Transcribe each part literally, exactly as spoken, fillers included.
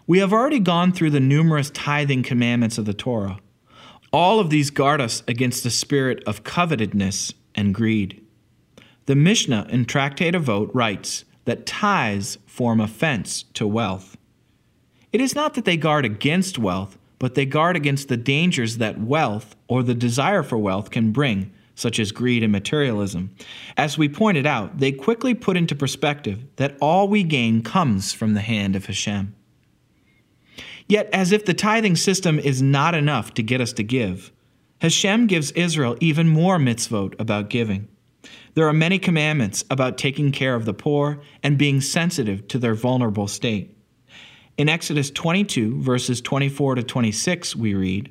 We have already gone through the numerous tithing commandments of the Torah. All of these guard us against the spirit of covetousness and greed. The Mishnah in Tractate Avot writes that tithes form a fence to wealth. It is not that they guard against wealth, but they guard against the dangers that wealth or the desire for wealth can bring, such as greed and materialism. As we pointed out, they quickly put into perspective that all we gain comes from the hand of Hashem. Yet, as if the tithing system is not enough to get us to give, Hashem gives Israel even more mitzvot about giving. There are many commandments about taking care of the poor and being sensitive to their vulnerable state. In Exodus twenty-two, verses twenty-four to twenty-six, we read,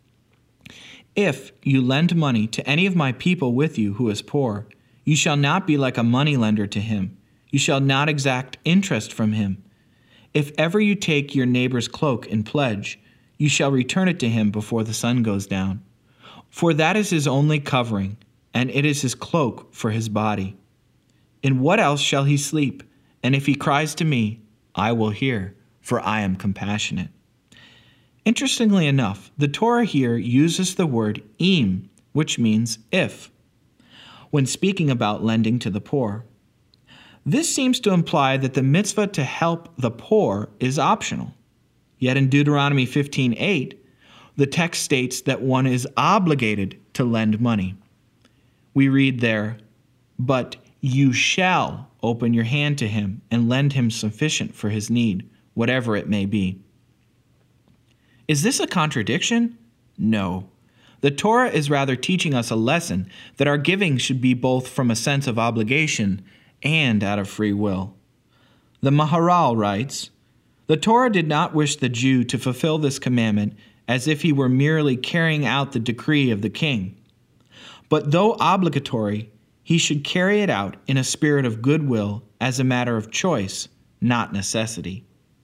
"If you lend money to any of my people with you who is poor, you shall not be like a moneylender to him. You shall not exact interest from him. If ever you take your neighbor's cloak in pledge, you shall return it to him before the sun goes down. For that is his only covering, and it is his cloak for his body. In what else shall he sleep? And if he cries to me, I will hear, for I am compassionate." Interestingly enough, the Torah here uses the word im, which means if, when speaking about lending to the poor. This seems to imply that the mitzvah to help the poor is optional. Yet in Deuteronomy fifteen eight, the text states that one is obligated to lend money. We read there, "But you shall open your hand to him and lend him sufficient for his need, whatever it may be." Is this a contradiction? No. The Torah is rather teaching us a lesson that our giving should be both from a sense of obligation and out of free will. The Maharal writes, "The Torah did not wish the Jew to fulfill this commandment as if he were merely carrying out the decree of the king. But though obligatory, he should carry it out in a spirit of goodwill as a matter of choice, not necessity."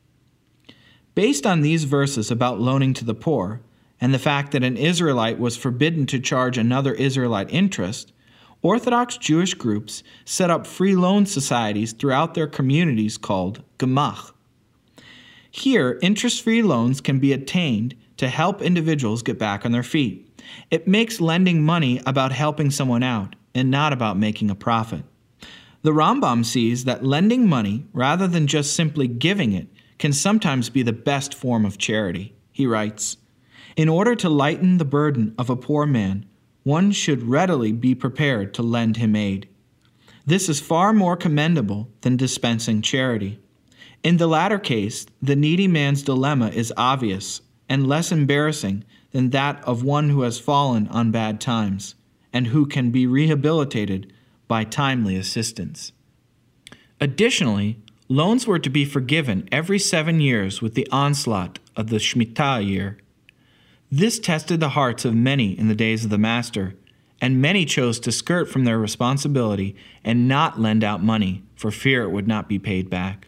Based on these verses about loaning to the poor, and the fact that an Israelite was forbidden to charge another Israelite interest, Orthodox Jewish groups set up free loan societies throughout their communities called gemach. Here, interest-free loans can be obtained to help individuals get back on their feet. It makes lending money about helping someone out and not about making a profit. The Rambam sees that lending money, rather than just simply giving it, can sometimes be the best form of charity. He writes, "In order to lighten the burden of a poor man, one should readily be prepared to lend him aid. This is far more commendable than dispensing charity. In the latter case, the needy man's dilemma is obvious and less embarrassing than that of one who has fallen on bad times and who can be rehabilitated by timely assistance." Additionally, loans were to be forgiven every seven years with the onslaught of the Shemitah year. This tested the hearts of many in the days of the Master, and many chose to skirt from their responsibility and not lend out money for fear it would not be paid back.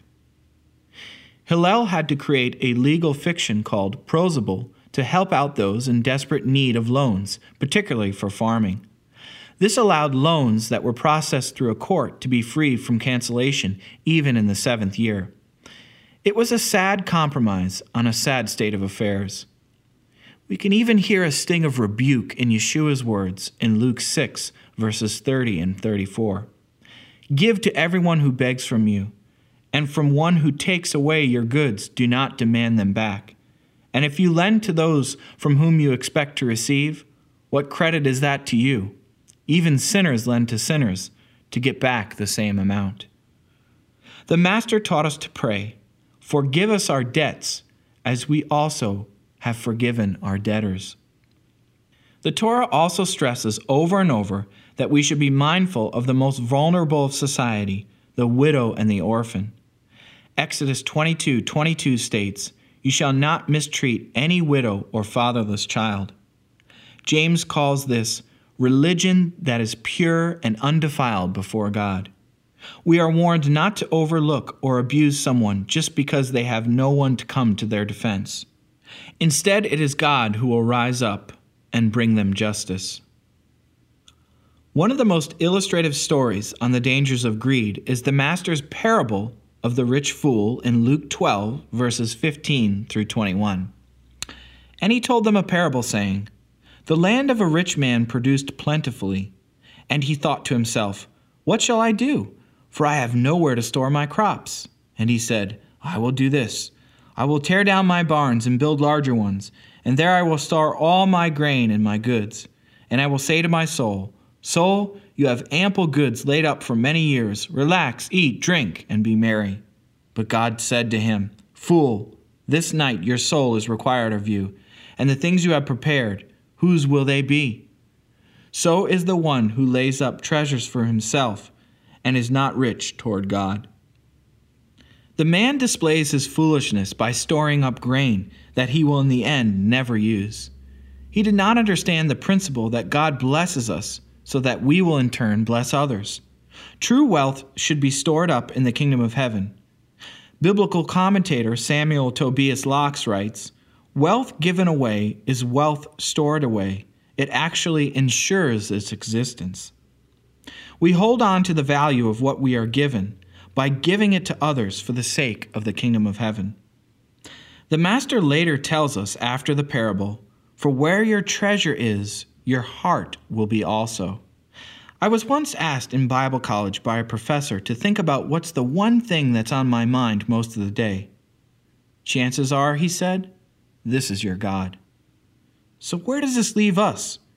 Hillel had to create a legal fiction called prosable to help out those in desperate need of loans, particularly for farming. This allowed loans that were processed through a court to be free from cancellation even in the seventh year. It was a sad compromise on a sad state of affairs. We can even hear a sting of rebuke in Yeshua's words in Luke six, verses thirty and thirty-four. "Give to everyone who begs from you, and from one who takes away your goods do not demand them back. And if you lend to those from whom you expect to receive, what credit is that to you? Even sinners lend to sinners to get back the same amount." The Master taught us to pray, "Forgive us our debts, as we also have forgiven our debtors." The Torah also stresses over and over that we should be mindful of the most vulnerable of society, the widow and the orphan. Exodus twenty-two twenty-two states, "You shall not mistreat any widow or fatherless child." James calls this religion that is pure and undefiled before God. We are warned not to overlook or abuse someone just because they have no one to come to their defense. Instead, it is God who will rise up and bring them justice. One of the most illustrative stories on the dangers of greed is the Master's parable of the rich fool in Luke twelve, verses fifteen through twenty-one. And he told them a parable, saying, The land of a rich man produced plentifully. And he thought to himself, What shall I do? For I have nowhere to store my crops. And he said, I will do this. I will tear down my barns and build larger ones, and there I will store all my grain and my goods. And I will say to my soul, Soul, you have ample goods laid up for many years. Relax, eat, drink, and be merry. But God said to him, Fool, this night your soul is required of you, and the things you have prepared, whose will they be? So is the one who lays up treasures for himself and is not rich toward God. The man displays his foolishness by storing up grain that he will in the end never use. He did not understand the principle that God blesses us so that we will in turn bless others. True wealth should be stored up in the kingdom of heaven. Biblical commentator Samuel Tobias Locke writes, Wealth given away is wealth stored away. It actually ensures its existence. We hold on to the value of what we are given by giving it to others for the sake of the kingdom of heaven. The Master later tells us after the parable, For where your treasure is, your heart will be also. I was once asked in Bible college by a professor to think about what's the one thing that's on my mind most of the day. Chances are, he said, this is your God. So where does this leave us